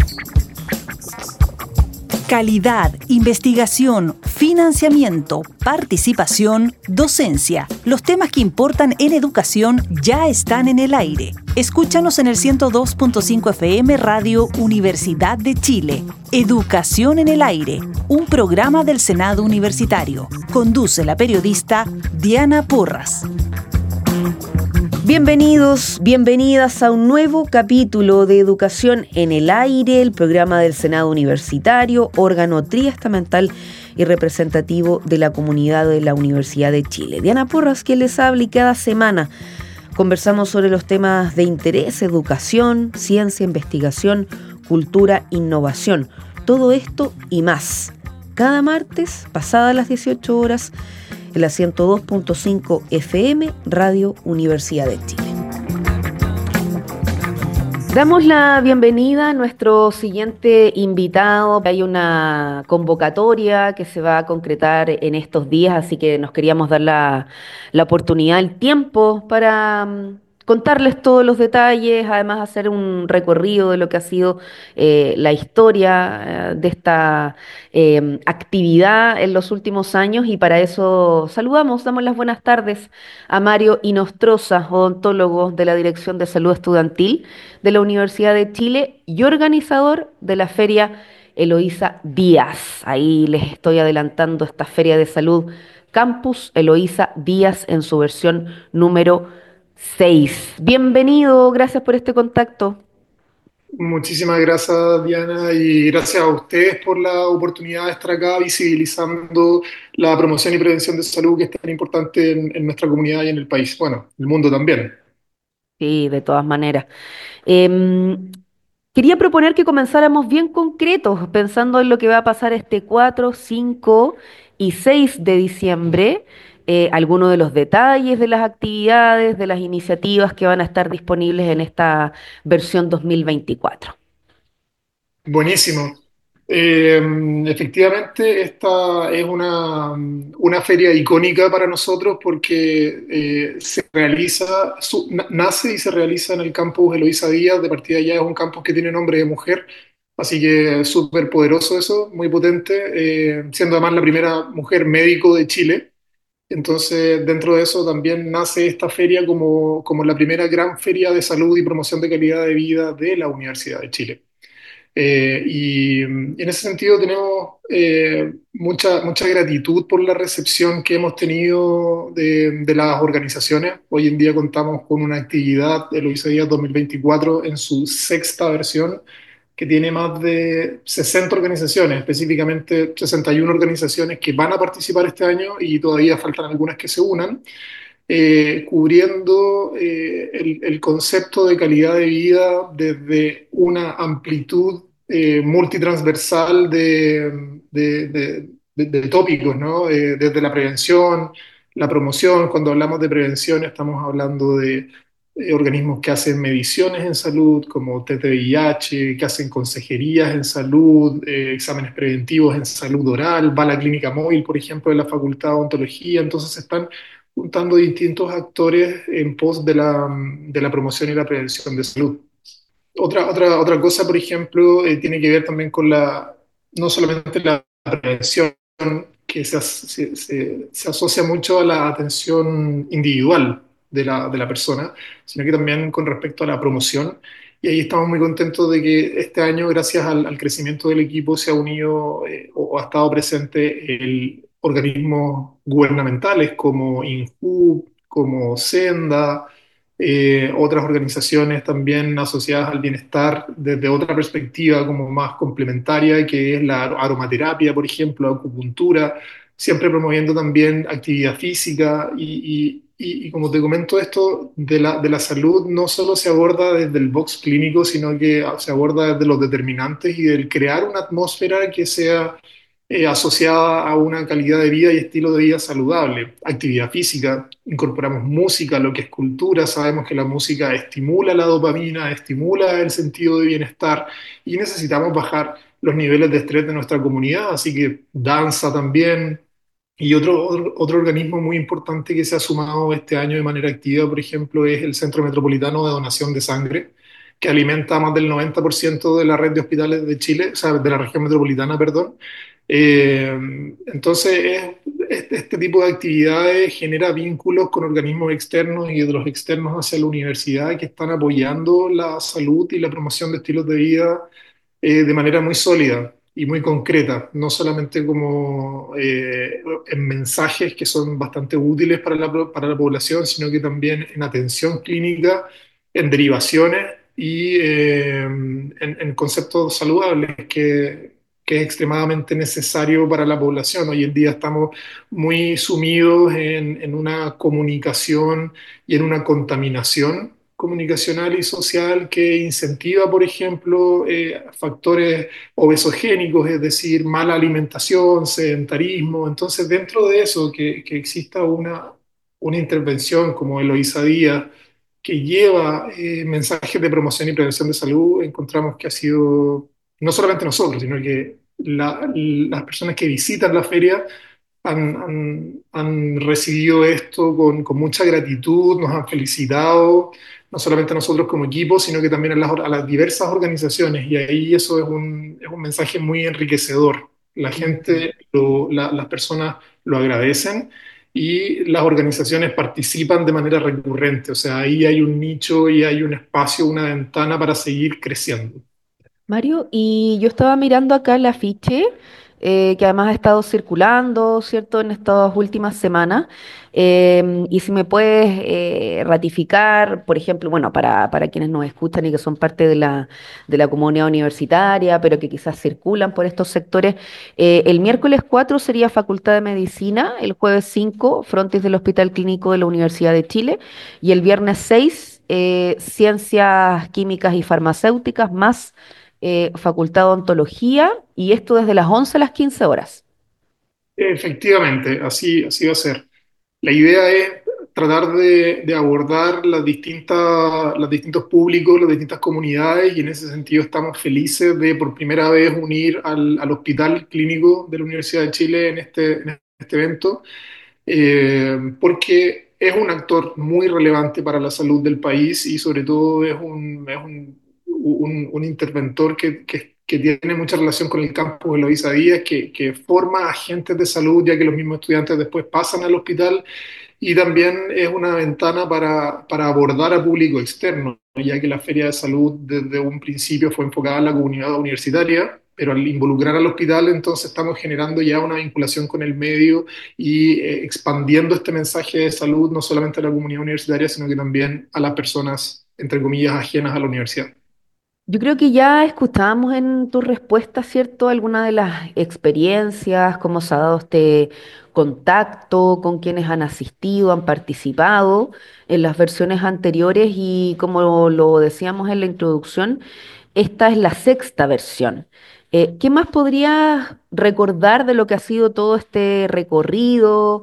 Calidad, investigación, financiamiento, participación, docencia. Los temas que importan en educación ya están en el aire. Escúchanos en el 102.5 FM Radio Universidad de Chile. Educación en el aire, un programa del Senado Universitario. Conduce la periodista Diana Porras. Bienvenidos, bienvenidas a un nuevo capítulo de Educación en el Aire, el programa del Senado Universitario, órgano triestamental y representativo de la comunidad de la Universidad de Chile. Diana Porras, quien les habla, y cada semana conversamos sobre los temas de interés: educación, ciencia, investigación, cultura, innovación. Todo esto y más. Cada martes, pasadas las 18 horas, en la 102.5 FM, Radio Universidad de Chile. Damos la bienvenida a nuestro siguiente invitado. Hay una convocatoria que se va a concretar en estos días, así que nos queríamos dar la oportunidad, el tiempo para contarles todos los detalles, además hacer un recorrido de lo que ha sido la historia de esta actividad en los últimos años, y para eso damos las buenas tardes a Mario Inostroza, odontólogo de la Dirección de Salud Estudiantil de la Universidad de Chile y organizador de la Feria Eloísa Díaz. Ahí les estoy adelantando esta Feria de Salud Campus Eloísa Díaz en su versión número 6. Bienvenido, gracias por este contacto. Muchísimas gracias, Diana, y gracias a ustedes por la oportunidad de estar acá visibilizando la promoción y prevención de salud, que es tan importante en nuestra comunidad y en el país. Bueno, el mundo también. Sí, de todas maneras. Em, Quería proponer que comenzáramos bien concretos, pensando en lo que va a pasar este 4, 5 y 6 de diciembre, algunos de los detalles de las actividades, de las iniciativas que van a estar disponibles en esta versión 2024. Buenísimo. Eh, Efectivamente, esta es una feria icónica para nosotros porque se realiza, nace y se realiza en el campus Eloísa Díaz. De partida ya es un campus que tiene nombre de mujer, así que súper poderoso eso, muy potente, siendo además la primera mujer médico de Chile. Entonces, dentro de eso también nace esta feria como la primera gran feria de salud y promoción de calidad de vida de la Universidad de Chile. En ese sentido tenemos mucha gratitud por la recepción que hemos tenido de las organizaciones. Hoy en día contamos con una actividad, el Eloísa Díaz 2024, en su sexta versión, que tiene más de 60 organizaciones, específicamente 61 organizaciones que van a participar este año, y todavía faltan algunas que se unan, cubriendo el concepto de calidad de vida desde una amplitud multitransversal de tópicos, ¿no? Desde la prevención, la promoción. Cuando hablamos de prevención estamos hablando de organismos que hacen mediciones en salud, como TT-VIH, que hacen consejerías en salud, exámenes preventivos en salud oral, va la clínica móvil, por ejemplo, de la Facultad de Odontología. Entonces están juntando distintos actores en pos de la promoción y la prevención de salud. Otra cosa, por ejemplo, tiene que ver también con no solamente la prevención, que se asocia mucho a la atención individual de la persona, sino que también con respecto a la promoción. Y ahí estamos muy contentos de que este año, gracias al crecimiento del equipo, se ha unido o ha estado presente organismos gubernamentales como INJU, como Senda, otras organizaciones también asociadas al bienestar desde otra perspectiva como más complementaria, que es la aromaterapia, por ejemplo, acupuntura, siempre promoviendo también actividad física y como te comento, esto de la salud no solo se aborda desde el box clínico, sino que se aborda desde los determinantes y del crear una atmósfera que sea asociada a una calidad de vida y estilo de vida saludable. Actividad física, incorporamos música, lo que es cultura, sabemos que la música estimula la dopamina, estimula el sentido de bienestar, y necesitamos bajar los niveles de estrés de nuestra comunidad, así que danza también. Y otro organismo muy importante que se ha sumado este año de manera activa, por ejemplo, es el Centro Metropolitano de Donación de Sangre, que alimenta más del 90% de la red de hospitales de Chile, o sea, de la región metropolitana, perdón. Eh, entonces, este tipo de actividades genera vínculos con organismos externos y de los externos hacia la universidad que están apoyando la salud y la promoción de estilos de vida de manera muy sólida y muy concreta, no solamente como en mensajes que son bastante útiles para la población, sino que también en atención clínica, en derivaciones y en conceptos saludables que es extremadamente necesario para la población. Hoy en día estamos muy sumidos en una comunicación y en una contaminación comunicacional y social que incentiva, por ejemplo, factores obesogénicos, es decir, mala alimentación, sedentarismo. Entonces, dentro de eso, que exista una intervención como Eloísa Díaz, que lleva mensajes de promoción y prevención de salud, encontramos que ha sido no solamente nosotros, sino que las personas que visitan la feria han recibido esto con mucha gratitud, nos han felicitado, no solamente a nosotros como equipo, sino que también a las diversas organizaciones. Y ahí eso es un mensaje muy enriquecedor. La Mm. gente, las personas lo agradecen y las organizaciones participan de manera recurrente. O sea, ahí hay un nicho y hay un espacio, una ventana para seguir creciendo. Mario, y yo estaba mirando acá el afiche, que además ha estado circulando, ¿cierto?, en estas últimas semanas. Y si me puedes ratificar, por ejemplo, bueno, para quienes nos escuchan y que son parte de la comunidad universitaria, pero que quizás circulan por estos sectores, el miércoles 4 sería Facultad de Medicina, el jueves 5 frontis del Hospital Clínico de la Universidad de Chile, y el viernes 6 Ciencias Químicas y Farmacéuticas más Facultad de Ontología, y esto desde las 11 a las 15 horas. Efectivamente, así va a ser. La idea es tratar de abordar los distintos públicos, las distintas comunidades, y en ese sentido estamos felices de por primera vez unir al Hospital Clínico de la Universidad de Chile en este evento, porque es un actor muy relevante para la salud del país y sobre todo un interventor que tiene mucha relación con el campus de Loíza Díaz, que forma agentes de salud, ya que los mismos estudiantes después pasan al hospital y también es una ventana para abordar a público externo, ya que la Feria de Salud desde un principio fue enfocada en la comunidad universitaria, pero al involucrar al hospital entonces estamos generando ya una vinculación con el medio y expandiendo este mensaje de salud no solamente a la comunidad universitaria, sino que también a las personas, entre comillas, ajenas a la universidad. Yo creo que ya escuchábamos en tu respuesta, ¿cierto? Alguna de las experiencias, cómo se ha dado este contacto con quienes han asistido, han participado en las versiones anteriores y como lo decíamos en la introducción, esta es la sexta versión. ¿Qué más podrías recordar de lo que ha sido todo este recorrido,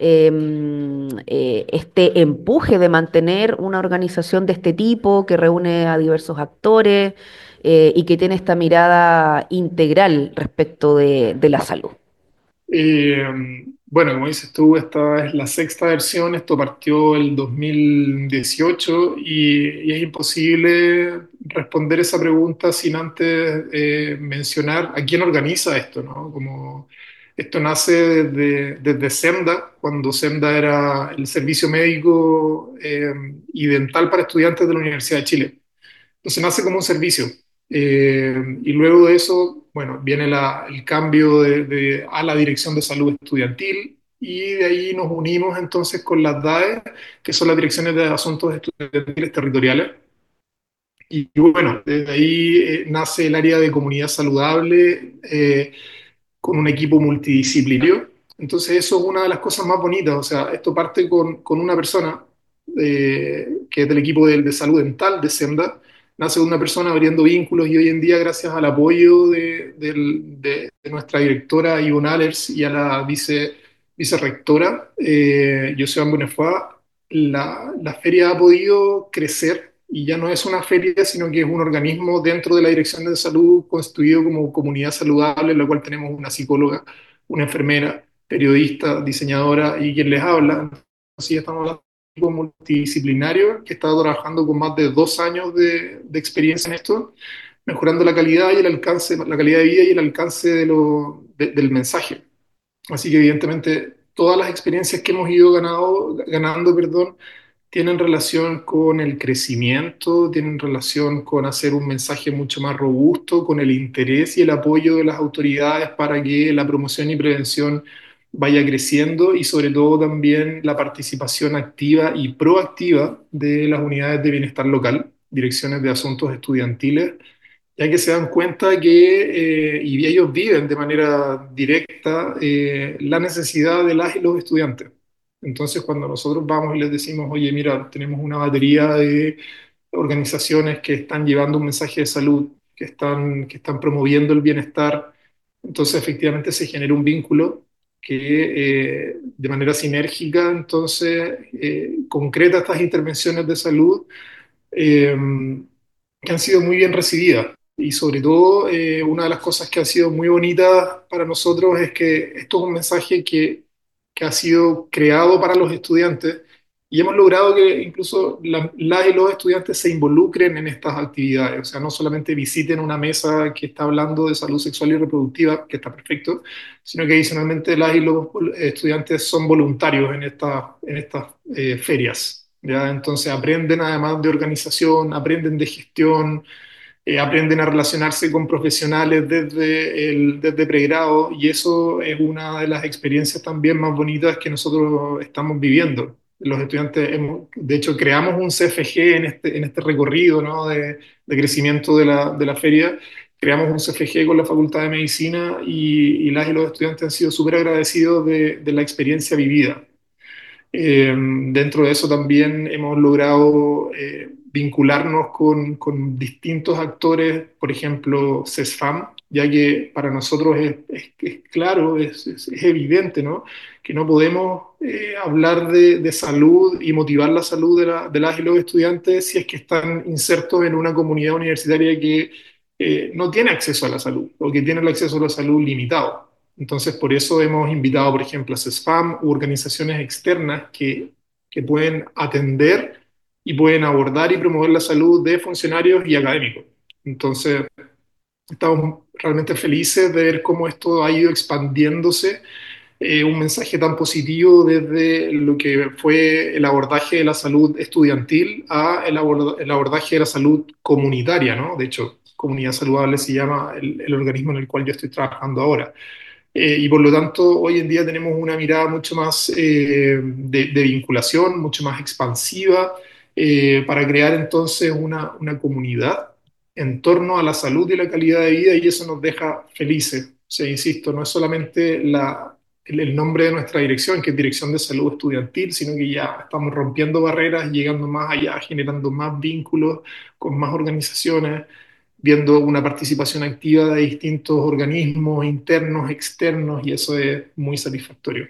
este empuje de mantener una organización de este tipo que reúne a diversos actores y que tiene esta mirada integral respecto de la salud? Eh, bueno, como dices tú, esta es la sexta versión, esto partió el 2018 y es imposible responder esa pregunta sin antes mencionar a quién organiza esto, ¿no? Como esto nace desde SEMDA, cuando SEMDA era el servicio médico y dental para estudiantes de la Universidad de Chile. Entonces nace como un servicio. Y luego de eso, bueno, viene el cambio a la Dirección de Salud Estudiantil y de ahí nos unimos entonces con las DAE, que son las Direcciones de Asuntos Estudiantiles Territoriales. Y bueno, desde ahí nace el área de comunidad saludable, con un equipo multidisciplinario. Entonces eso es una de las cosas más bonitas, o sea, esto parte con una persona que es del equipo de salud dental de Senda, nace de una persona abriendo vínculos y hoy en día gracias al apoyo de nuestra directora Ivonne Allers y a la vicerrectora Josean Bonnefoy, la feria ha podido crecer y ya no es una feria, sino que es un organismo dentro de la Dirección de Salud constituido como comunidad saludable, en la cual tenemos una psicóloga, una enfermera, periodista, diseñadora y quien les habla. Así estamos hablando multidisciplinario que está trabajando con más de 2 años de experiencia en esto, mejorando la calidad y el alcance, la calidad de vida y el alcance del mensaje. Así que evidentemente todas las experiencias que hemos ido ganando, perdón, tienen relación con el crecimiento, tienen relación con hacer un mensaje mucho más robusto, con el interés y el apoyo de las autoridades para que la promoción y prevención vaya creciendo y sobre todo también la participación activa y proactiva de las unidades de bienestar local, direcciones de asuntos estudiantiles, ya que se dan cuenta que, y ellos viven de manera directa, la necesidad de las y los estudiantes. Entonces, cuando nosotros vamos y les decimos, oye, mira, tenemos una batería de organizaciones que están llevando un mensaje de salud, que están promoviendo el bienestar, entonces efectivamente se genera un vínculo que de manera sinérgica, entonces, concreta estas intervenciones de salud eh, que han sido muy bien recibidas. Y sobre todo, una de las cosas que ha sido muy bonita para nosotros es que esto es un mensaje que ha sido creado para los estudiantes y hemos logrado que incluso las y los estudiantes se involucren en estas actividades. O sea, no solamente visiten una mesa que está hablando de salud sexual y reproductiva, que está perfecto, sino que adicionalmente las y los estudiantes son voluntarios en estas ferias. ¿Ya? Entonces aprenden además de organización, aprenden de gestión, aprenden a relacionarse con profesionales desde pregrado y eso es una de las experiencias también más bonitas que nosotros estamos viviendo. Los estudiantes, de hecho, creamos un CFG en este recorrido, ¿no? de crecimiento de la feria. Creamos un CFG con la Facultad de Medicina y las y los estudiantes han sido súper agradecidos de la experiencia vivida. Dentro de eso también hemos logrado vincularnos con distintos actores, por ejemplo, CESFAM, ya que para nosotros es claro, es evidente, ¿no? Que no podemos hablar de salud y motivar la salud de las y los estudiantes si es que están insertos en una comunidad universitaria que no tiene acceso a la salud o que tiene el acceso a la salud limitado. Entonces, por eso hemos invitado, por ejemplo, a CESFAM u organizaciones externas que pueden atender y pueden abordar y promover la salud de funcionarios y académicos. Entonces, estamos realmente felices de ver cómo esto ha ido expandiéndose, un mensaje tan positivo desde lo que fue el abordaje de la salud estudiantil a el abordaje de la salud comunitaria, ¿no? De hecho, Comunidad Saludable se llama el organismo en el cual yo estoy trabajando ahora. Y por lo tanto, hoy en día tenemos una mirada mucho más de vinculación, mucho más expansiva, para crear entonces una comunidad en torno a la salud y la calidad de vida, y eso nos deja felices. O sea, insisto, no es solamente el nombre de nuestra dirección, que es Dirección de Salud Estudiantil, sino que ya estamos rompiendo barreras, llegando más allá, generando más vínculos con más organizaciones, viendo una participación activa de distintos organismos internos, externos, y eso es muy satisfactorio.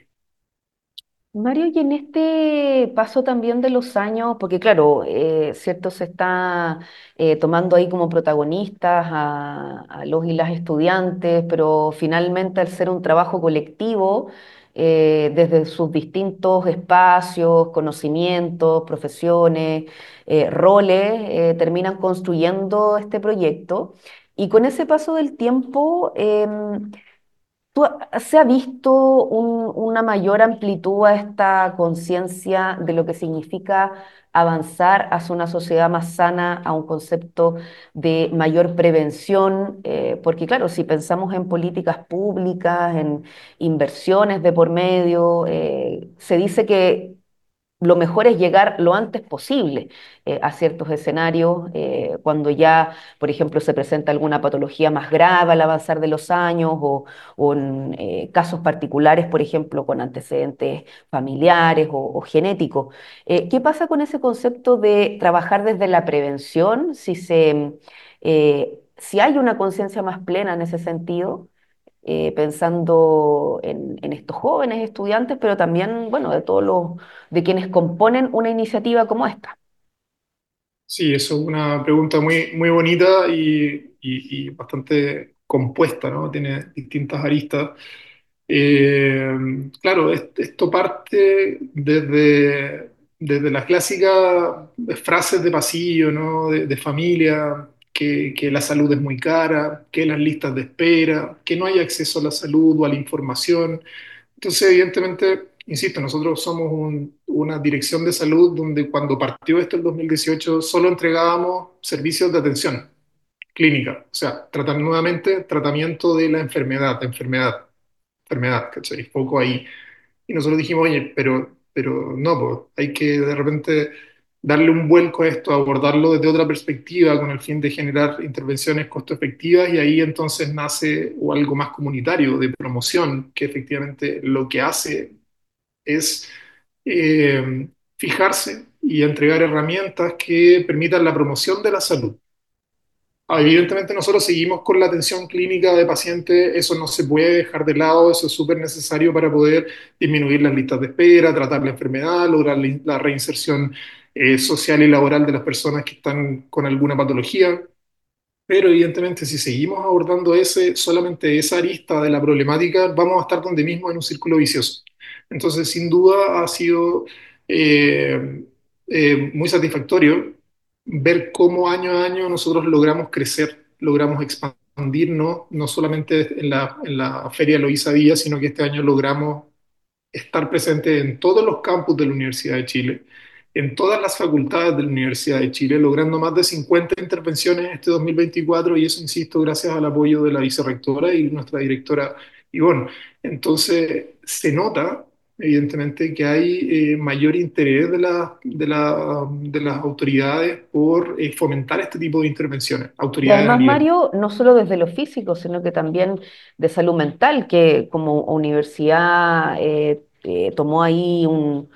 Mario, y en este paso también de los años, porque claro, cierto, se está tomando ahí como protagonistas a los y las estudiantes, pero finalmente al ser un trabajo colectivo, desde sus distintos espacios, conocimientos, profesiones, roles, terminan construyendo este proyecto. Y con ese paso del tiempo, ¿se ha visto una mayor amplitud a esta conciencia de lo que significa avanzar hacia una sociedad más sana, a un concepto de mayor prevención? Porque claro, si pensamos en políticas públicas, en inversiones de por medio, se dice que lo mejor es llegar lo antes posible a ciertos escenarios, cuando ya, por ejemplo, se presenta alguna patología más grave al avanzar de los años o en casos particulares, por ejemplo, con antecedentes familiares o genéticos. ¿Qué pasa con ese concepto de trabajar desde la prevención? Si hay una conciencia más plena en ese sentido, pensando en estos jóvenes estudiantes, pero también, bueno, de quienes componen una iniciativa como esta. Sí, eso es una pregunta muy, muy bonita y bastante compuesta, ¿no? Tiene distintas aristas. Claro, esto parte desde las clásicas frases de pasillo, ¿no? De familia, que la salud es muy cara, que las listas de espera, que no hay acceso a la salud o a la información. Entonces, evidentemente, insisto, nosotros somos una dirección de salud donde cuando partió esto el 2018 solo entregábamos servicios de atención clínica, o sea, tratar nuevamente tratamiento de la enfermedad, ¿cachai? Foco ahí. Y nosotros dijimos, oye, pero no, pues, hay que de repente darle un vuelco a esto, abordarlo desde otra perspectiva con el fin de generar intervenciones costo efectivas y ahí entonces nace o algo más comunitario de promoción, que efectivamente lo que hace es fijarse y entregar herramientas que permitan la promoción de la salud. Evidentemente nosotros seguimos con la atención clínica de pacientes, eso no se puede dejar de lado, eso es súper necesario para poder disminuir las listas de espera, tratar la enfermedad, lograr la reinserción social y laboral de las personas que están con alguna patología. Pero evidentemente si seguimos abordando solamente esa arista de la problemática, vamos a estar donde mismo en un círculo vicioso. Entonces, sin duda ha sido eh, muy satisfactorio ver cómo año a año nosotros logramos crecer, logramos expandirnos, no solamente en la Feria Loíza Díaz, sino que este año logramos estar presente en todos los campus de la Universidad de Chile, en todas las facultades de la Universidad de Chile, logrando más de 50 intervenciones este 2024 y eso, insisto, gracias al apoyo de la vicerrectora y nuestra directora Ivonne. Entonces, se nota, evidentemente, que hay mayor interés de las autoridades por fomentar este tipo de intervenciones, Y autoridades a además, nivel. Mario, no solo desde lo físico, sino que también de salud mental, que como universidad tomó ahí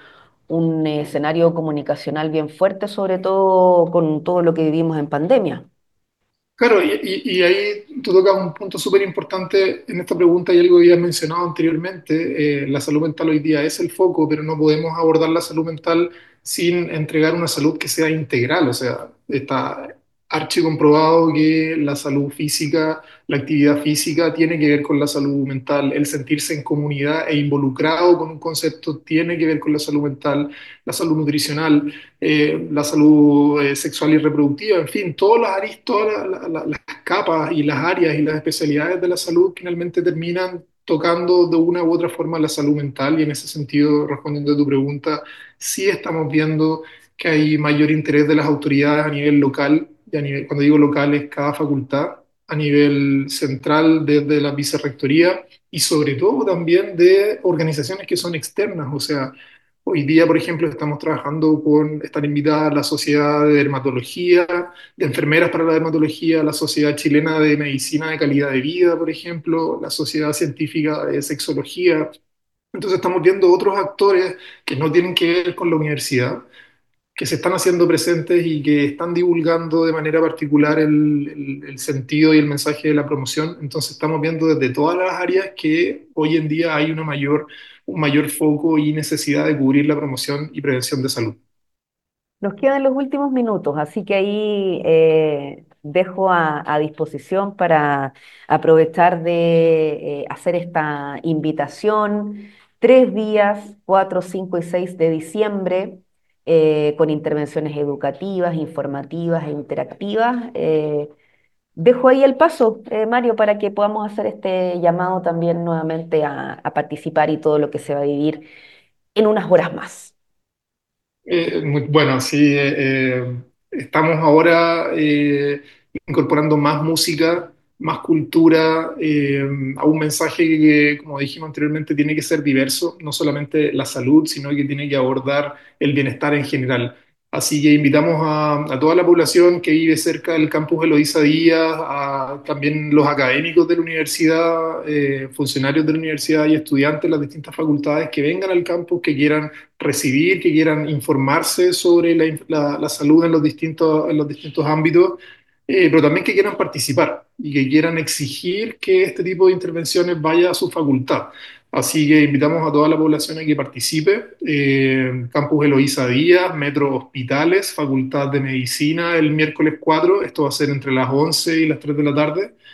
un escenario comunicacional bien fuerte, sobre todo con todo lo que vivimos en pandemia. Claro, y ahí tú tocas un punto súper importante en esta pregunta y algo que ya has mencionado anteriormente. La salud mental hoy día es el foco, pero no podemos abordar la salud mental sin entregar una salud que sea integral. O sea, está archicomprobado que la salud física, la actividad física tiene que ver con la salud mental, el sentirse en comunidad e involucrado con un concepto tiene que ver con la salud nutricional, la salud sexual y reproductiva, en fin, todas las capas y las áreas y las especialidades de la salud finalmente terminan tocando de una u otra forma la salud mental y en ese sentido, respondiendo a tu pregunta, sí estamos viendo que hay mayor interés de las autoridades a nivel local, y a nivel, cuando digo local es cada facultad, a nivel central desde la vicerrectoría y sobre todo también de organizaciones que son externas, o sea, hoy día, por ejemplo, estamos trabajando con, están invitadas la Sociedad de Dermatología, de Enfermeras para la Dermatología, la Sociedad Chilena de Medicina de Calidad de Vida, por ejemplo, la Sociedad Científica de Sexología. Entonces estamos viendo otros actores que no tienen que ver con la universidad, que se están haciendo presentes y que están divulgando de manera particular el sentido y el mensaje de la promoción. Entonces estamos viendo desde todas las áreas que hoy en día hay un mayor foco y necesidad de cubrir la promoción y prevención de salud. Nos quedan los últimos minutos, así que ahí dejo a disposición para aprovechar de hacer esta invitación. 3 días, 4, 5 y 6 de diciembre, con intervenciones educativas, informativas e interactivas. Dejo ahí el paso, Mario, para que podamos hacer este llamado también nuevamente a participar y todo lo que se va a vivir en unas horas más. Muy bueno, sí, estamos ahora incorporando más música, más cultura, a un mensaje que, como dijimos anteriormente, tiene que ser diverso, no solamente la salud, sino que tiene que abordar el bienestar en general. Así que invitamos a toda la población que vive cerca del campus Eloísa Díaz, a también los académicos de la universidad, funcionarios de la universidad y estudiantes de las distintas facultades que vengan al campus, que quieran recibir, que quieran informarse sobre la salud en los distintos ámbitos, pero también que quieran participar y que quieran exigir que este tipo de intervenciones vaya a su facultad. Así que invitamos a toda la población a que participe. Campus Eloísa Díaz, Metro Hospitales, Facultad de Medicina, el miércoles 4. Esto va a ser entre las 11 y las 3 de la tarde.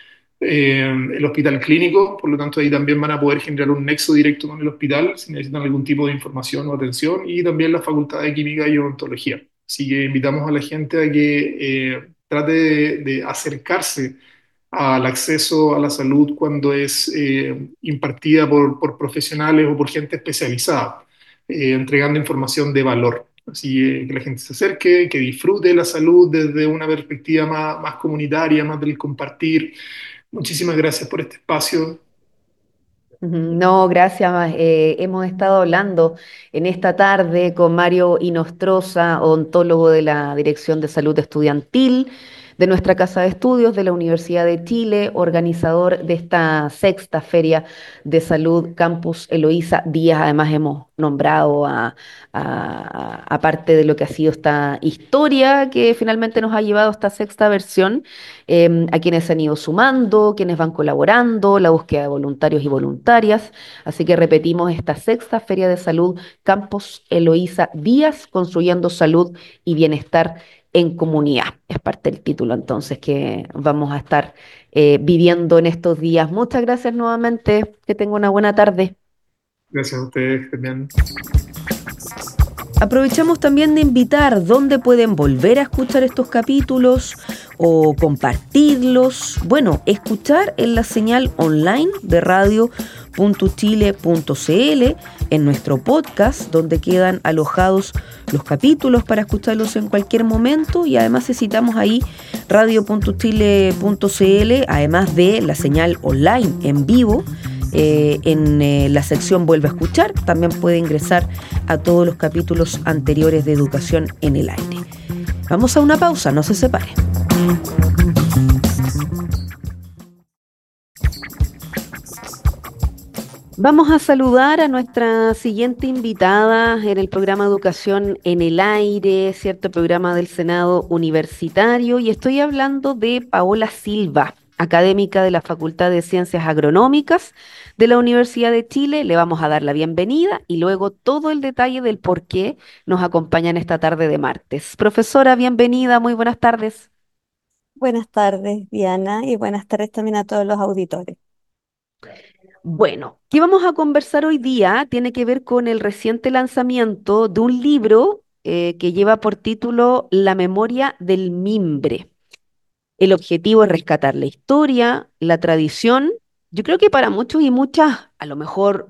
el hospital clínico, por lo tanto ahí también van a poder generar un nexo directo con el hospital si necesitan algún tipo de información o atención, y también la Facultad de Química y Odontología. Así que invitamos a la gente a que trate de acercarse al acceso a la salud cuando es impartida por profesionales o por gente especializada, entregando información de valor. Así que la gente se acerque, que disfrute la salud desde una perspectiva más comunitaria, más del compartir. Muchísimas gracias por este espacio. Ujú. No, gracias. Hemos estado hablando en esta tarde con Mario Inostroza, odontólogo de la Dirección de Salud Estudiantil de nuestra Casa de Estudios de la Universidad de Chile, organizador de esta sexta Feria de Salud Campus Eloísa Díaz. Además, hemos nombrado aparte de lo que ha sido esta historia que finalmente nos ha llevado a esta sexta versión, a quienes se han ido sumando, quienes van colaborando, la búsqueda de voluntarios y voluntarias. Así que repetimos esta sexta Feria de Salud Campus Eloísa Díaz, construyendo salud y bienestar en comunidad. Es parte del título entonces que vamos a estar viviendo en estos días. Muchas gracias nuevamente. Que tenga una buena tarde. Gracias a ustedes también. Aprovechamos también de invitar dónde pueden volver a escuchar estos capítulos o compartirlos. Bueno, escuchar en la señal online de radio.chile.cl, en nuestro podcast, donde quedan alojados los capítulos para escucharlos en cualquier momento, y además citamos ahí radio.chile.cl, además de la señal online en vivo. En la sección Vuelve a escuchar también puede ingresar a todos los capítulos anteriores de Educación en el Aire. Vamos a una pausa, no se separe. Vamos a saludar a nuestra siguiente invitada en el programa Educación en el Aire, cierto programa del Senado Universitario, y estoy hablando de Paola Silva, académica de la Facultad de Ciencias Agronómicas de la Universidad de Chile. Le vamos a dar la bienvenida y luego todo el detalle del por qué nos acompaña en esta tarde de martes. Profesora, bienvenida, muy buenas tardes. Buenas tardes, Diana, y buenas tardes también a todos los auditores. Bueno, ¿qué vamos a conversar hoy día? Tiene que ver con el reciente lanzamiento de un libro que lleva por título La memoria del mimbre. El objetivo es rescatar la historia, la tradición. Yo creo que para muchos y muchas, a lo mejor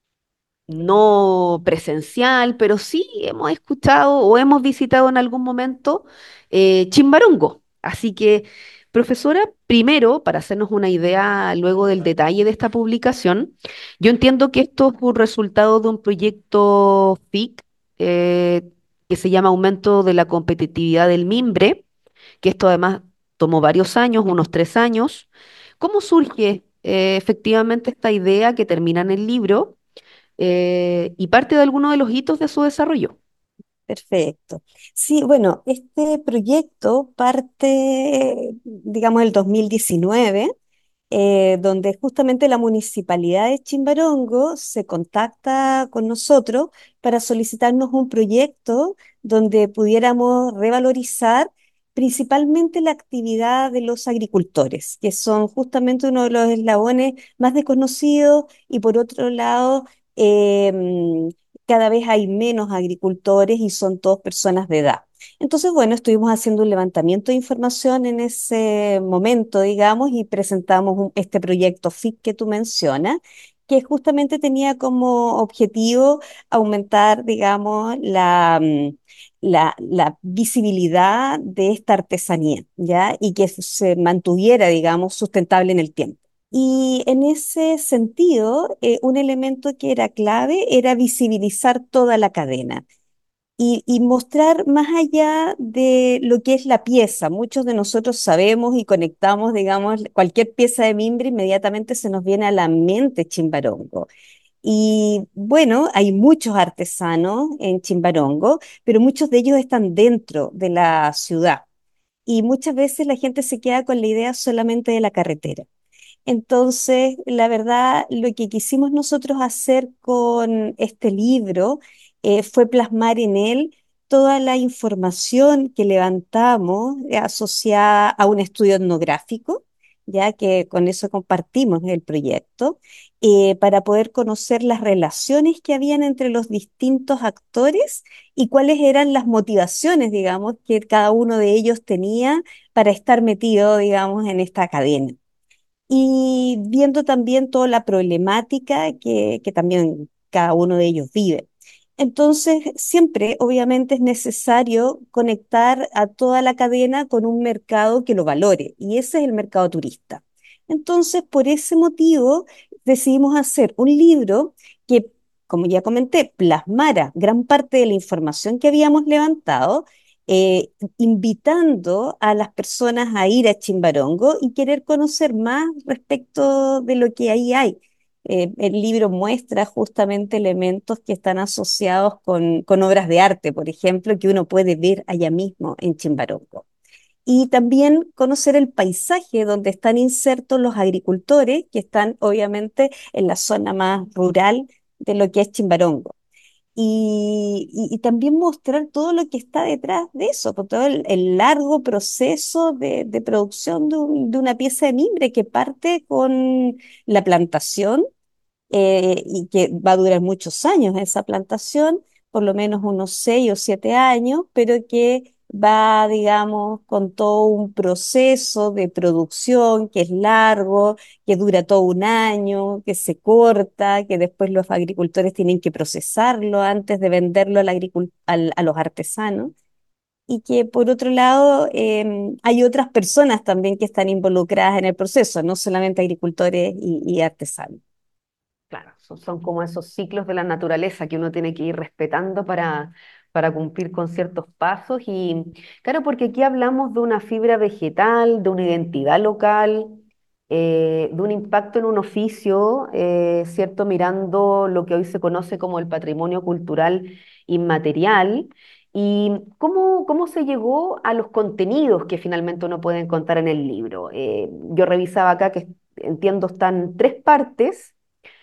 no presencial, pero sí hemos escuchado o hemos visitado en algún momento Chimbarongo. Así que, profesora, primero, para hacernos una idea luego del detalle de esta publicación, yo entiendo que esto es un resultado de un proyecto FIC que se llama Aumento de la Competitividad del Mimbre, que esto además tomó varios años, unos 3 años. ¿Cómo surge efectivamente esta idea que termina en el libro? Y parte de alguno de los hitos de su desarrollo. Perfecto. Sí, bueno, este proyecto parte, digamos, el 2019, donde justamente la Municipalidad de Chimbarongo se contacta con nosotros para solicitarnos un proyecto donde pudiéramos revalorizar principalmente la actividad de los agricultores, que son justamente uno de los eslabones más desconocidos, y por otro lado, cada vez hay menos agricultores y son todas personas de edad. Entonces, bueno, estuvimos haciendo un levantamiento de información en ese momento, digamos, y presentamos este proyecto FIC que tú mencionas, que justamente tenía como objetivo aumentar, digamos, la visibilidad de esta artesanía, ¿ya? Y que se mantuviera, digamos, sustentable en el tiempo. Y en ese sentido, un elemento que era clave era visibilizar toda la cadena y mostrar más allá de lo que es la pieza. Muchos de nosotros sabemos y conectamos, digamos, cualquier pieza de mimbre, inmediatamente se nos viene a la mente Chimbarongo. Y bueno, hay muchos artesanos en Chimbarongo, pero muchos de ellos están dentro de la ciudad. Y muchas veces la gente se queda con la idea solamente de la carretera. Entonces, la verdad, lo que quisimos nosotros hacer con este libro fue plasmar en él toda la información que levantamos asociada a un estudio etnográfico ya que con eso compartimos el proyecto, para poder conocer las relaciones que habían entre los distintos actores y cuáles eran las motivaciones, digamos, que cada uno de ellos tenía para estar metido, digamos, en esta cadena y viendo también toda la problemática que también cada uno de ellos vive. Entonces, siempre, obviamente, es necesario conectar a toda la cadena con un mercado que lo valore, y ese es el mercado turista. Entonces, por ese motivo, decidimos hacer un libro que, como ya comenté, plasmara gran parte de la información que habíamos levantado, invitando a las personas a ir a Chimbarongo y querer conocer más respecto de lo que ahí hay. El libro muestra justamente elementos que están asociados con obras de arte, por ejemplo, que uno puede ver allá mismo en Chimbarongo. Y también conocer el paisaje donde están insertos los agricultores, que están obviamente en la zona más rural de lo que es Chimbarongo y también mostrar todo lo que está detrás de eso, por todo el largo proceso de producción de una pieza de mimbre que parte con la plantación, y que va a durar muchos años esa plantación, por lo menos unos 6 o 7 años, pero que va, digamos, con todo un proceso de producción que es largo, que dura todo un año, que se corta, que después los agricultores tienen que procesarlo antes de venderlo a los artesanos. Y que por otro lado hay otras personas también que están involucradas en el proceso, no solamente agricultores y artesanos. Claro, son como esos ciclos de la naturaleza que uno tiene que ir respetando para cumplir con ciertos pasos. Y claro, porque aquí hablamos de una fibra vegetal, de una identidad local, de un impacto en un oficio, ¿cierto? Mirando lo que hoy se conoce como el patrimonio cultural inmaterial. ¿Y cómo se llegó a los contenidos que finalmente uno puede encontrar en el libro? Yo revisaba acá que entiendo están tres partes,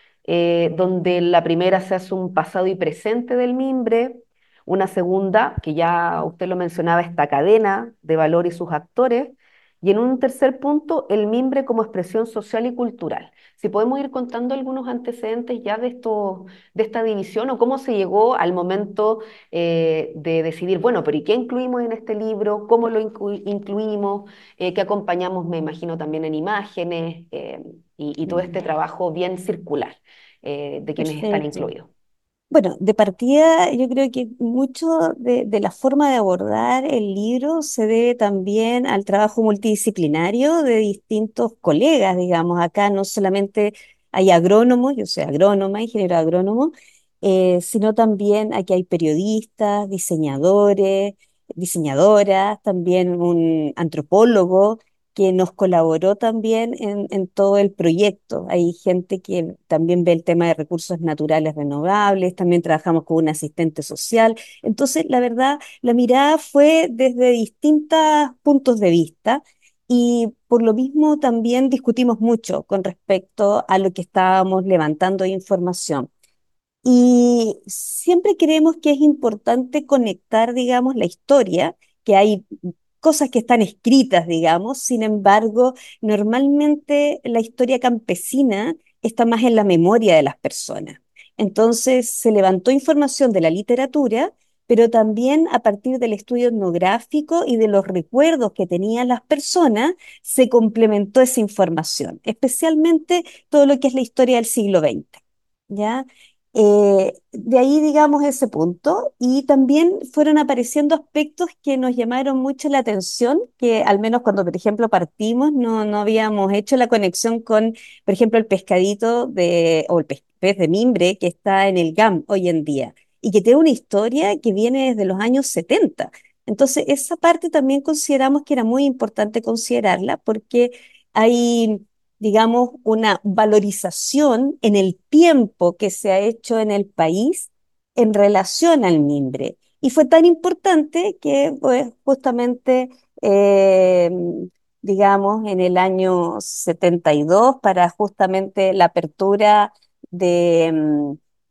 donde la primera se hace un pasado y presente del mimbre, una segunda, que ya usted lo mencionaba, esta cadena de valor y sus actores, y en un tercer punto, el mimbre como expresión social y cultural. Si podemos ir contando algunos antecedentes ya de esta división o cómo se llegó al momento de decidir, bueno, pero ¿y qué incluimos en este libro? ¿Cómo lo incluimos? ¿Qué acompañamos, me imagino, también en imágenes y todo este trabajo bien circular de quienes están Perfecto. incluidos? Bueno, de partida yo creo que mucho de la forma de abordar el libro se debe también al trabajo multidisciplinario de distintos colegas, digamos. Acá no solamente hay agrónomos, yo soy agrónoma, ingeniero agrónomo, sino también aquí hay periodistas, diseñadores, diseñadoras, también un antropólogo que nos colaboró también en todo el proyecto. Hay gente que también ve el tema de recursos naturales renovables, también trabajamos con un asistente social. Entonces, la verdad, la mirada fue desde distintos puntos de vista y por lo mismo también discutimos mucho con respecto a lo que estábamos levantando de información. Y siempre creemos que es importante conectar, digamos, la historia, que hay cosas que están escritas, digamos, sin embargo, normalmente la historia campesina está más en la memoria de las personas. Entonces, se levantó información de la literatura, pero también a partir del estudio etnográfico y de los recuerdos que tenían las personas, se complementó esa información, especialmente todo lo que es la historia del siglo XX. ¿Ya? De ahí, digamos, ese punto. Y también fueron apareciendo aspectos que nos llamaron mucho la atención, que al menos cuando, por ejemplo, partimos, no habíamos hecho la conexión con, por ejemplo, el pescadito o el pez de mimbre que está en el GAM hoy en día y que tiene una historia que viene desde los años 70. Entonces, esa parte también consideramos que era muy importante considerarla porque hay, digamos, una valorización en el tiempo que se ha hecho en el país en relación al mimbre. Y fue tan importante que, pues, justamente, eh, digamos, en el año 72, para justamente la apertura de,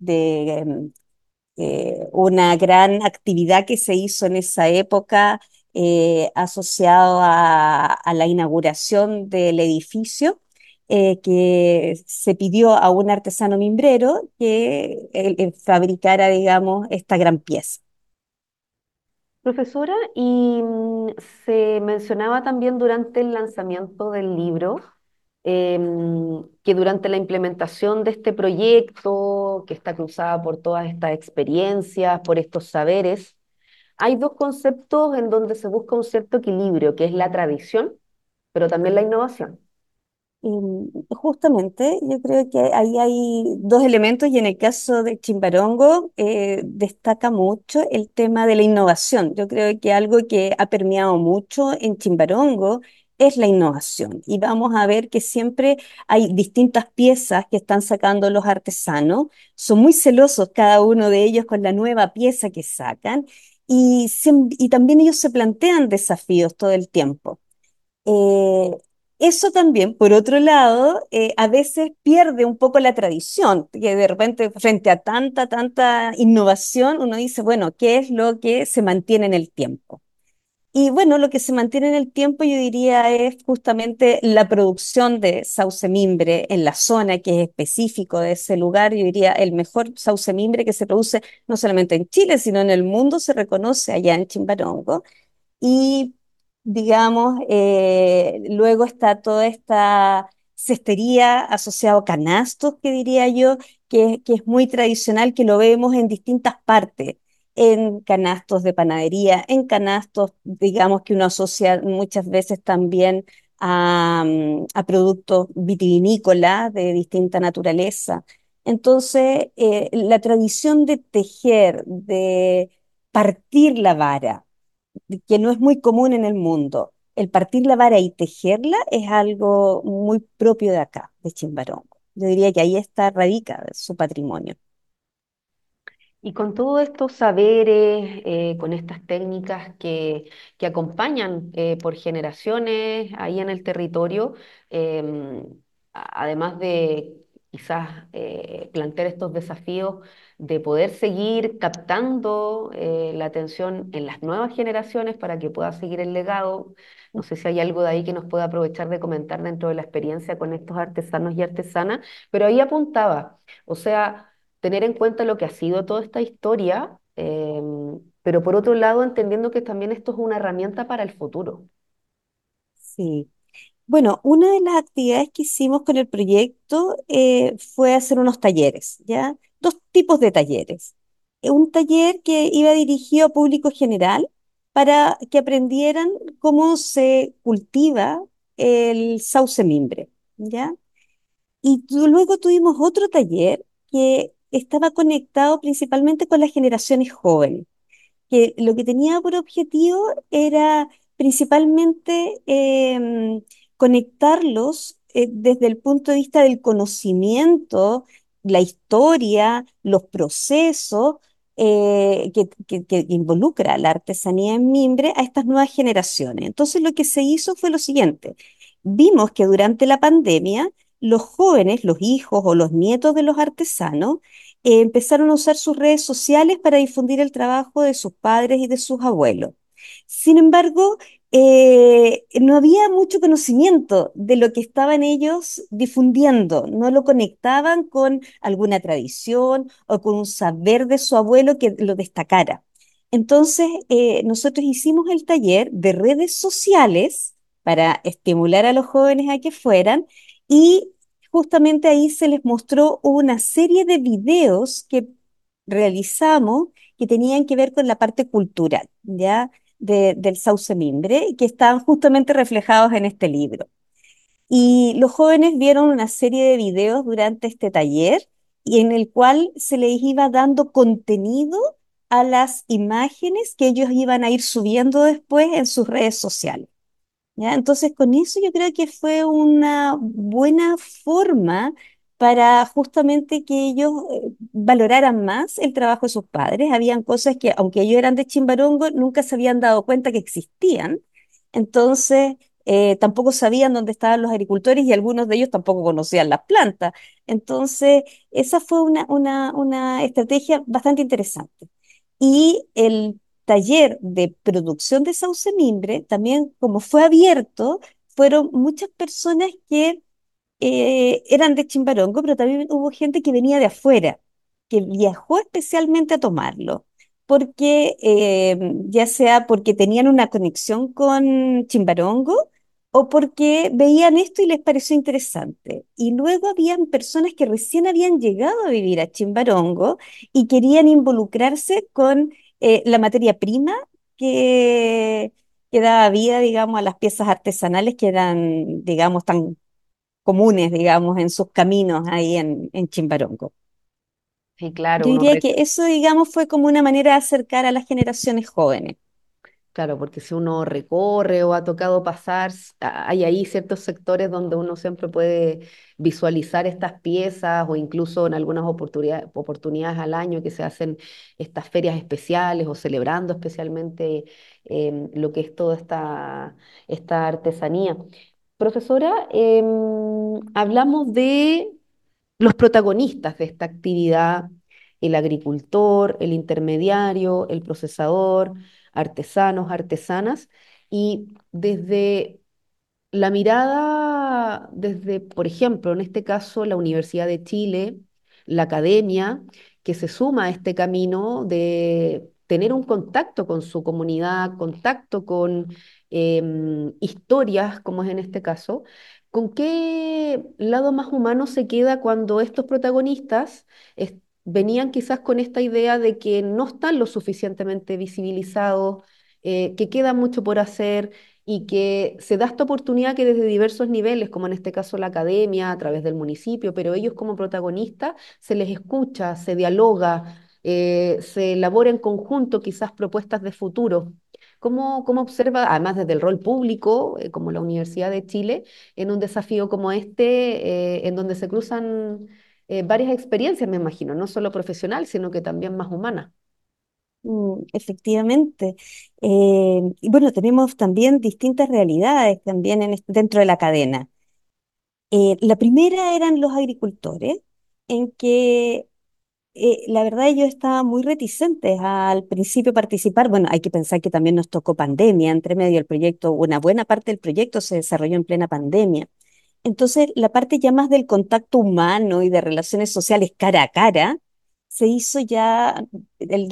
una gran actividad que se hizo en esa época, asociado a la inauguración del edificio, que se pidió a un artesano mimbrero que fabricara, digamos, esta gran pieza. Profesora, y se mencionaba también durante el lanzamiento del libro que durante la implementación de este proyecto, que está cruzada por todas estas experiencias, por estos saberes, hay dos conceptos en donde se busca un cierto equilibrio, que es la tradición, pero también la innovación. Y justamente yo creo que ahí hay dos elementos y en el caso de Chimbarongo destaca mucho el tema de la innovación. Yo creo que algo que ha permeado mucho en Chimbarongo es la innovación y vamos a ver que siempre hay distintas piezas que están sacando los artesanos. Son muy celosos cada uno de ellos con la nueva pieza que sacan y también ellos se plantean desafíos todo el tiempo. Eh, Eso también, por otro lado, a veces pierde un poco la tradición, que de repente frente a tanta innovación, uno dice, bueno, ¿qué es lo que se mantiene en el tiempo? Y bueno, lo que se mantiene en el tiempo, yo diría, es justamente la producción de sauce mimbre en la zona que es específico de ese lugar. Yo diría, el mejor sauce mimbre que se produce no solamente en Chile, sino en el mundo, se reconoce allá en Chimbarongo. Y, digamos, luego está toda esta cestería asociado a canastos, que diría yo, que es muy tradicional, que lo vemos en distintas partes, en canastos de panadería, en canastos, digamos, que uno asocia muchas veces también a productos vitivinícolas de distinta naturaleza. Entonces, la tradición de tejer, de partir la vara, que no es muy común en el mundo. El partir la vara y tejerla es algo muy propio de acá, de Chimbarongo. Yo diría que ahí está, radica su patrimonio. Y con todos estos saberes, con estas técnicas que acompañan por generaciones ahí en el territorio, em, además de quizás plantear estos desafíos de poder seguir captando la atención en las nuevas generaciones para que pueda seguir el legado. No sé si hay algo de ahí que nos pueda aprovechar de comentar dentro de la experiencia con estos artesanos y artesanas, pero ahí apuntaba, o sea tener en cuenta lo que ha sido toda esta historia, pero por otro lado entendiendo que también esto es una herramienta para el futuro. Sí. Bueno, una de las actividades que hicimos con el proyecto fue hacer unos talleres, ¿ya? Dos tipos de talleres. Un taller que iba dirigido a público general para que aprendieran cómo se cultiva el sauce mimbre, ¿ya? Y luego tuvimos otro taller que estaba conectado principalmente con las generaciones jóvenes, que lo que tenía por objetivo era principalmente conectarlos desde el punto de vista del conocimiento, la historia, los procesos que involucra la artesanía en mimbre a estas nuevas generaciones. Entonces lo que se hizo fue lo siguiente. Vimos que durante la pandemia los jóvenes, los hijos o los nietos de los artesanos, empezaron a usar sus redes sociales para difundir el trabajo de sus padres y de sus abuelos. Sin embargo, no había mucho conocimiento de lo que estaban ellos difundiendo, no lo conectaban con alguna tradición o con un saber de su abuelo que lo destacara. Entonces, nosotros hicimos el taller de redes sociales para estimular a los jóvenes a que fueran y justamente ahí se les mostró una serie de videos que realizamos que tenían que ver con la parte cultural, ¿ya? Del sauce mimbre, que estaban justamente reflejados en este libro. Y los jóvenes vieron una serie de videos durante este taller y en el cual se les iba dando contenido a las imágenes que ellos iban a ir subiendo después en sus redes sociales. ¿Ya? Entonces, con eso yo creo que fue una buena forma para justamente que ellos valoraran más el trabajo de sus padres. Habían cosas que, aunque ellos eran de Chimbarongo, nunca se habían dado cuenta que existían. Entonces, tampoco sabían dónde estaban los agricultores y algunos de ellos tampoco conocían las plantas. Entonces, esa fue una estrategia bastante interesante. Y el taller de producción de sauce mimbre, también como fue abierto, fueron muchas personas que eran de Chimbarongo, pero también hubo gente que venía de afuera, que viajó especialmente a tomarlo, porque ya sea porque tenían una conexión con Chimbarongo o porque veían esto y les pareció interesante. Y luego habían personas que recién habían llegado a vivir a Chimbarongo y querían involucrarse con la materia prima que, que daba vida, digamos, a las piezas artesanales que eran, digamos, tan comunes, digamos, en sus caminos ahí en Chimbarongo. Sí, claro, Yo diría que eso, digamos, fue como una manera de acercar a las generaciones jóvenes. claro, porque si uno recorre o ha tocado pasar, hay ahí ciertos sectores donde uno siempre puede visualizar estas piezas o incluso en algunas oportunidades al año que se hacen estas ferias especiales o celebrando especialmente lo que es toda esta artesanía. Profesora, hablamos de los protagonistas de esta actividad, el agricultor, el intermediario, el procesador, artesanos, artesanas, y desde la mirada, desde, por ejemplo, en este caso, la Universidad de Chile, la academia, que se suma a este camino de tener un contacto con su comunidad, contacto con historias, como es en este caso, ¿con qué lado más humano se queda cuando estos protagonistas venían quizás con esta idea de que no están lo suficientemente visibilizados, que queda mucho por hacer? Y que se da esta oportunidad que desde diversos niveles, como en este caso la academia, a través del municipio, pero ellos como protagonistas, se les escucha, se dialoga, se elabora en conjunto quizás propuestas de futuro. ¿Cómo observa, además desde el rol público, como la Universidad de Chile, en un desafío como este, en donde se cruzan varias experiencias, me imagino, no solo profesional, sino que también más humana? Efectivamente. Y bueno, tenemos también distintas realidades también dentro de la cadena. La primera eran los agricultores, en que la verdad ellos estaban muy reticentes al principio a participar. Bueno, hay que pensar que también nos tocó pandemia entre medio del proyecto, una buena parte del proyecto se desarrolló en plena pandemia. Entonces, la parte ya más del contacto humano y de relaciones sociales cara a cara se hizo ya el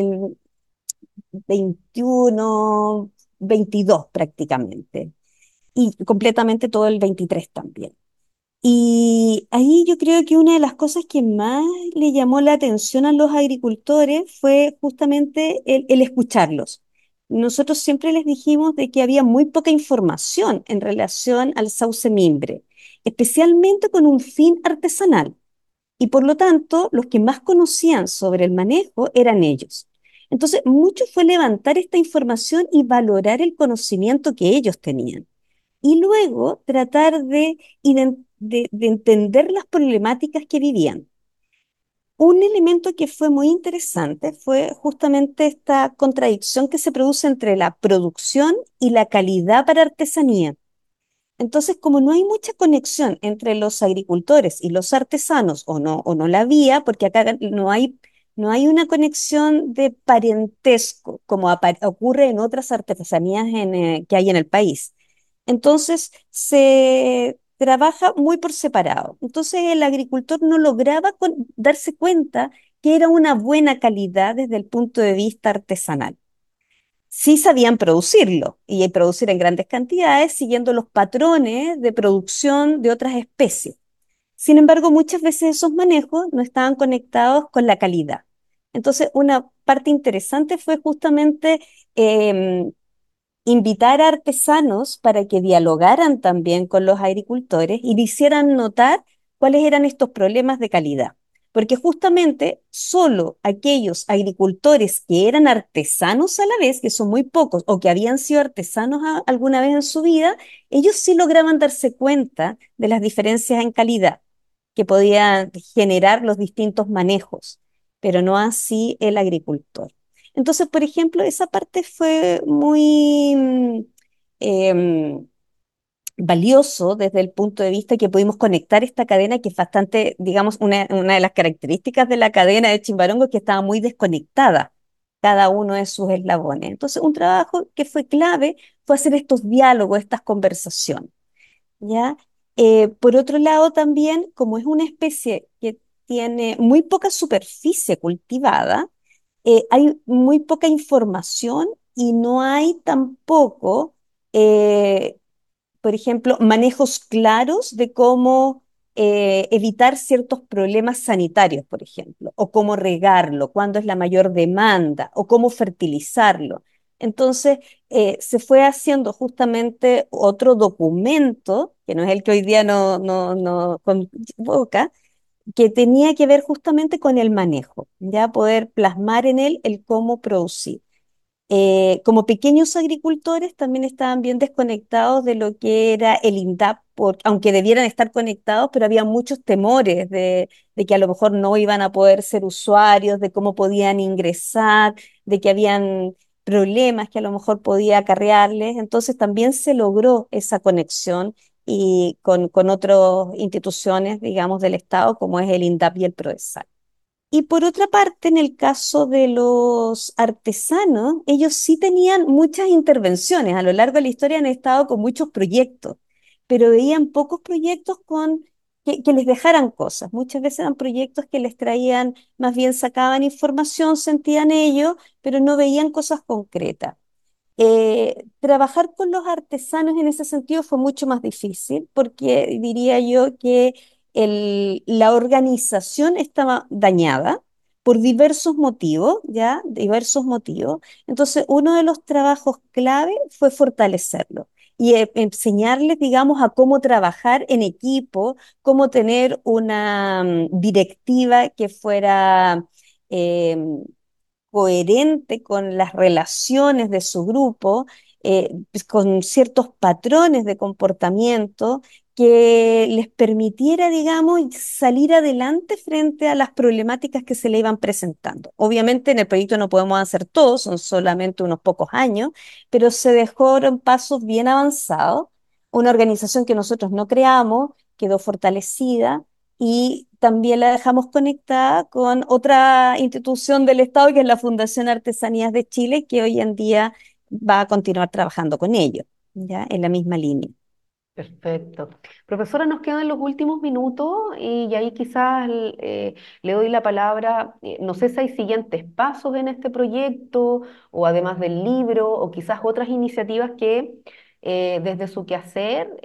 2021, 22 prácticamente, y completamente todo el 23 también. Y ahí yo creo que una de las cosas que más le llamó la atención a los agricultores fue justamente el escucharlos. Nosotros siempre les dijimos de que había muy poca información en relación al sauce mimbre, especialmente con un fin artesanal. Y por lo tanto, los que más conocían sobre el manejo eran ellos. Entonces, mucho fue levantar esta información y valorar el conocimiento que ellos tenían y luego tratar de entender las problemáticas que vivían. Un elemento que fue muy interesante fue justamente esta contradicción que se produce entre la producción y la calidad para artesanía. Entonces, como no hay mucha conexión entre los agricultores y los artesanos, o no la había, porque acá no hay una conexión de parentesco como ocurre en otras artesanías que hay en el país. Entonces, se trabaja muy por separado. Entonces, el agricultor no lograba darse cuenta que era una buena calidad desde el punto de vista artesanal. Sí sabían producirlo y producir en grandes cantidades siguiendo los patrones de producción de otras especies. Sin embargo, muchas veces esos manejos no estaban conectados con la calidad. Entonces, una parte interesante fue justamente em, invitar a artesanos para que dialogaran también con los agricultores y le hicieran notar cuáles eran estos problemas de calidad. Porque justamente solo aquellos agricultores que eran artesanos a la vez, que son muy pocos, o que habían sido artesanos alguna vez en su vida, ellos sí lograban darse cuenta de las diferencias en calidad que podían generar los distintos manejos, pero no así el agricultor. Entonces, por ejemplo, esa parte fue muy em, valioso desde el punto de vista que pudimos conectar esta cadena que es bastante, digamos, una de las características de la cadena de Chimbarongo es que estaba muy desconectada cada uno de sus eslabones. Entonces, un trabajo que fue clave fue hacer estos diálogos, estas conversaciones, ¿ya? Por otro lado, también, como es una especie que tiene muy poca superficie cultivada, hay muy poca información y no hay tampoco eh, por ejemplo, manejos claros de cómo evitar ciertos problemas sanitarios, por ejemplo, o cómo regarlo, cuándo es la mayor demanda, o cómo fertilizarlo. Entonces, se fue haciendo justamente otro documento, que no es el que hoy día no convoca, que tenía que ver justamente con el manejo, ya poder plasmar en él el cómo producir. Como pequeños agricultores también estaban bien desconectados de lo que era el INDAP, aunque debieran estar conectados, pero había muchos temores de que a lo mejor no iban a poder ser usuarios, de cómo podían ingresar, de que habían problemas que a lo mejor podía acarrearles. Entonces también se logró esa conexión y con otras instituciones, digamos, del Estado, como es el INDAP y el PRODESAL. Y por otra parte, en el caso de los artesanos, ellos sí tenían muchas intervenciones. A lo largo de la historia han estado con muchos proyectos, pero veían pocos proyectos que les dejaran cosas. Muchas veces eran proyectos que les traían, más bien sacaban información, sentían ellos, pero no veían cosas concretas. Trabajar con los artesanos en ese sentido fue mucho más difícil porque diría yo que la organización estaba dañada por diversos motivos, ¿ya? Diversos motivos. Entonces, uno de los trabajos clave fue fortalecerlo y enseñarles, digamos, a cómo trabajar en equipo, cómo tener una directiva que fuera em, coherente con las relaciones de su grupo, pues, con ciertos patrones de comportamiento que les permitiera, digamos, salir adelante frente a las problemáticas que se le iban presentando. Obviamente en el proyecto no podemos hacer todo, son solamente unos pocos años, pero se dejaron pasos bien avanzados. Una organización que nosotros no creamos quedó fortalecida y también la dejamos conectada con otra institución del Estado, que es la Fundación Artesanías de Chile, que hoy en día va a continuar trabajando con ellos, ¿ya? En la misma línea. Perfecto. Profesora, nos quedan los últimos minutos y ahí quizás le doy la palabra. No sé si hay siguientes pasos en este proyecto o además del libro o quizás otras iniciativas que desde su quehacer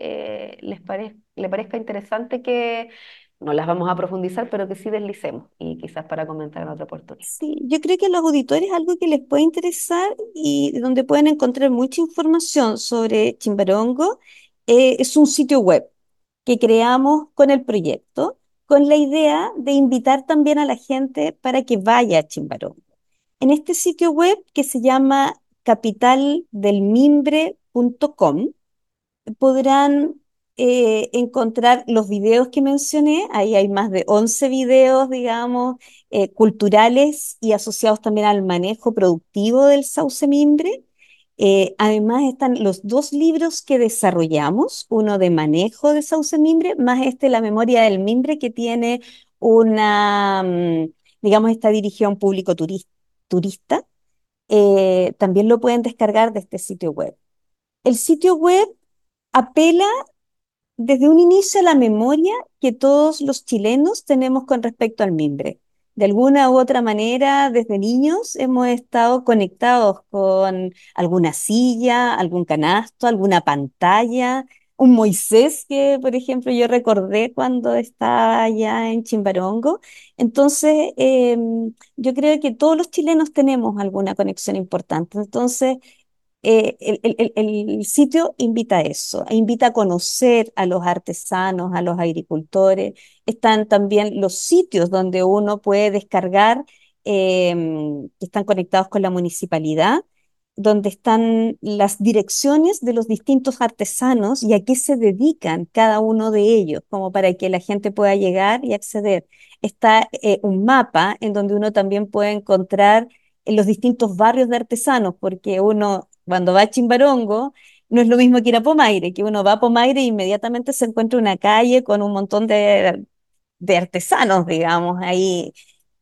le parezca interesante que no las vamos a profundizar, pero que sí deslicemos y quizás para comentar en otra oportunidad. Sí, yo creo que a los auditores algo que les puede interesar y donde pueden encontrar mucha información sobre Chimbarongo es un sitio web que creamos con el proyecto, con la idea de invitar también a la gente para que vaya a Chimbarongo. En este sitio web que se llama capitaldelmimbre.com podrán encontrar los videos que mencioné. Ahí hay más de 11 videos, digamos, culturales y asociados también al manejo productivo del sauce mimbre. Además están los dos libros que desarrollamos, uno de manejo de sauce mimbre, más este, La memoria del mimbre, que tiene una, digamos, está dirigido a un público turista. También lo pueden descargar de este sitio web. El sitio web apela desde un inicio a la memoria que todos los chilenos tenemos con respecto al mimbre. De alguna u otra manera, desde niños hemos estado conectados con alguna silla, algún canasto, alguna pantalla, un Moisés que, por ejemplo, yo recordé cuando estaba allá en Chimbarongo. Entonces, yo creo que todos los chilenos tenemos alguna conexión importante. Entonces, el sitio invita a eso, invita a conocer a los artesanos, a los agricultores. Están también los sitios donde uno puede descargar, que están conectados con la municipalidad, donde están las direcciones de los distintos artesanos y a qué se dedican cada uno de ellos, como para que la gente pueda llegar y acceder. Está un mapa en donde uno también puede encontrar en los distintos barrios de artesanos, porque uno cuando va a Chimbarongo no es lo mismo que ir a Pomaire, que uno va a Pomaire e inmediatamente se encuentra una calle con un montón de artesanos, digamos, ahí.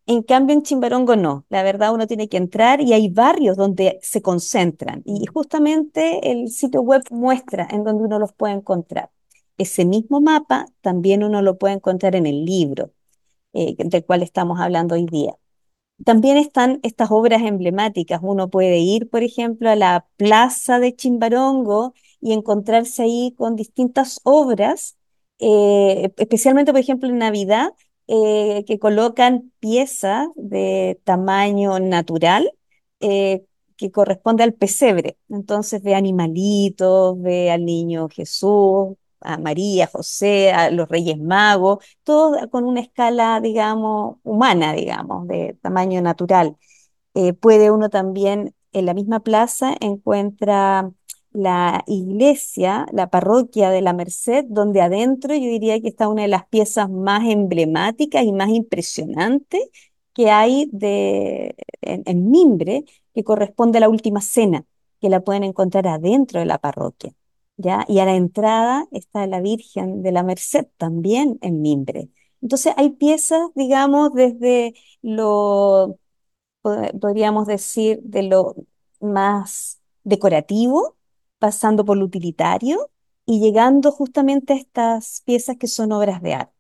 En cambio, en Chimbarongo no. La verdad, uno tiene que entrar y hay barrios donde se concentran. Y justamente el sitio web muestra en donde uno los puede encontrar. Ese mismo mapa también uno lo puede encontrar en el libro del cual estamos hablando hoy día. También están estas obras emblemáticas. Uno puede ir, por ejemplo, a la plaza de Chimbarongo y encontrarse ahí con distintas obras, especialmente, por ejemplo, en Navidad, que colocan piezas de tamaño natural eh, que corresponde al pesebre. Entonces ve animalitos, ve al niño Jesús, a María, José, a los Reyes Magos, todo con una escala, digamos, humana, digamos, de tamaño natural. Puede uno también, en la misma plaza, encuentra la iglesia, la parroquia de la Merced, donde adentro yo diría que está una de las piezas más emblemáticas y más impresionantes que hay en mimbre, que corresponde a la Última Cena, que la pueden encontrar adentro de la parroquia. ¿Ya? Y a la entrada está la Virgen de la Merced también en mimbre. Entonces hay piezas, digamos, desde lo podríamos decir, de lo más decorativo, pasando por lo utilitario y llegando justamente a estas piezas que son obras de arte.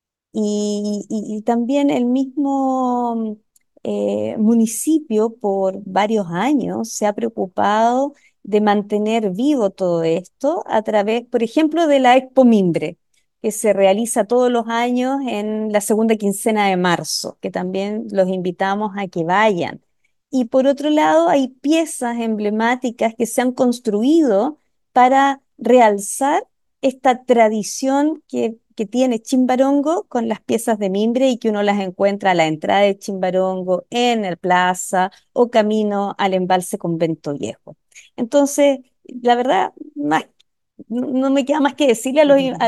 Y también el mismo municipio por varios años se ha preocupado de mantener vivo todo esto a través, por ejemplo, de la Expo Mimbre, que se realiza todos los años en la segunda quincena de marzo, que también los invitamos a que vayan. Y por otro lado, hay piezas emblemáticas que se han construido para realzar esta tradición que tiene Chimbarongo con las piezas de mimbre y que uno las encuentra a la entrada de Chimbarongo, en el plaza o camino al embalse Convento Viejo. Entonces, la verdad, no me queda más que decirle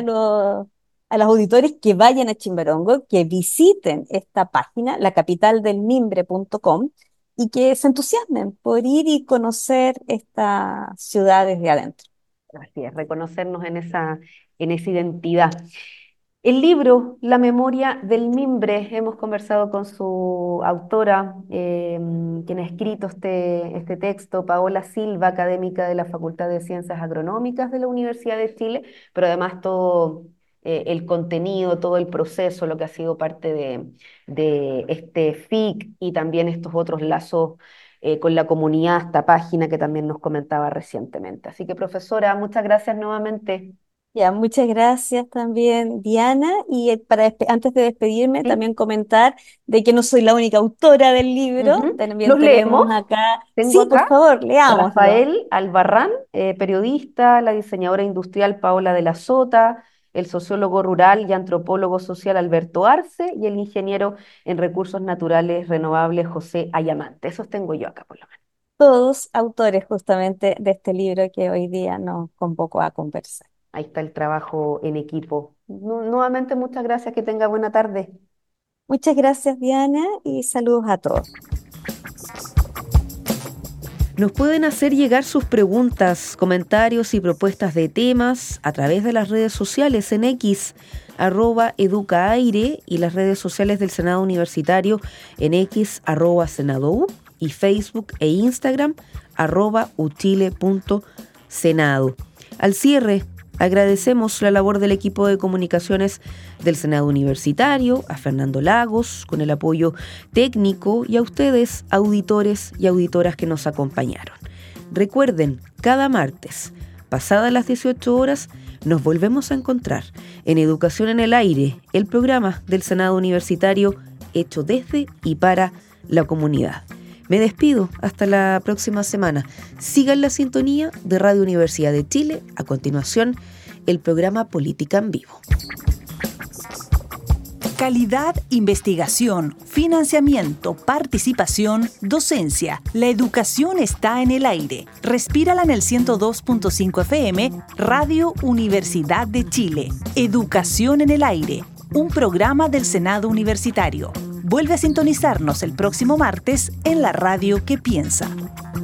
a los auditores que vayan a Chimbarongo, que visiten esta página, lacapitaldelmimbre.com, y que se entusiasmen por ir y conocer esta ciudad desde adentro. Así es, reconocernos en esa identidad. El libro La memoria del mimbre, hemos conversado con su autora, quien ha escrito este texto, Paola Silva, académica de la Facultad de Ciencias Agronómicas de la Universidad de Chile, pero además todo el contenido, todo el proceso, lo que ha sido parte de este FIC y también estos otros lazos con la comunidad, esta página que también nos comentaba recientemente. Así que, profesora, muchas gracias nuevamente. Ya, muchas gracias también, Diana. Y antes de despedirme, ¿Sí? también comentar de que no soy la única autora del libro. Ujú. También Los tenemos leemos. acá. Tengo Sí, por acá favor, leámoslo. Rafael Albarrán, periodista, la diseñadora industrial Paola de la Sota, el sociólogo rural y antropólogo social Alberto Arce y el ingeniero en recursos naturales renovables José Ayamante. Esos tengo yo acá por lo menos. Todos autores justamente de este libro que hoy día nos convocó a conversar. Ahí está el trabajo en equipo. Nuevamente, muchas gracias. Que tenga buena tarde. Muchas gracias, Diana, y saludos a todos. Nos pueden hacer llegar sus preguntas, comentarios y propuestas de temas a través de las redes sociales en X, @educaaire, y las redes sociales del Senado Universitario en X, @senadou, y Facebook e Instagram, @uchile.senado. Al cierre, agradecemos la labor del equipo de comunicaciones del Senado Universitario, a Fernando Lagos, con el apoyo técnico, y a ustedes, auditores y auditoras que nos acompañaron. Recuerden, cada martes, pasadas las 18 horas, nos volvemos a encontrar en Educación en el Aire, el programa del Senado Universitario hecho desde y para la comunidad. Me despido hasta la próxima semana. Sigan la sintonía de Radio Universidad de Chile. A continuación, el programa Política en Vivo. Calidad, investigación, financiamiento, participación, docencia. La educación está en el aire. Respírala en el 102.5 FM, Radio Universidad de Chile. Educación en el aire, un programa del Senado Universitario. Vuelve a sintonizarnos el próximo martes en la radio que piensa.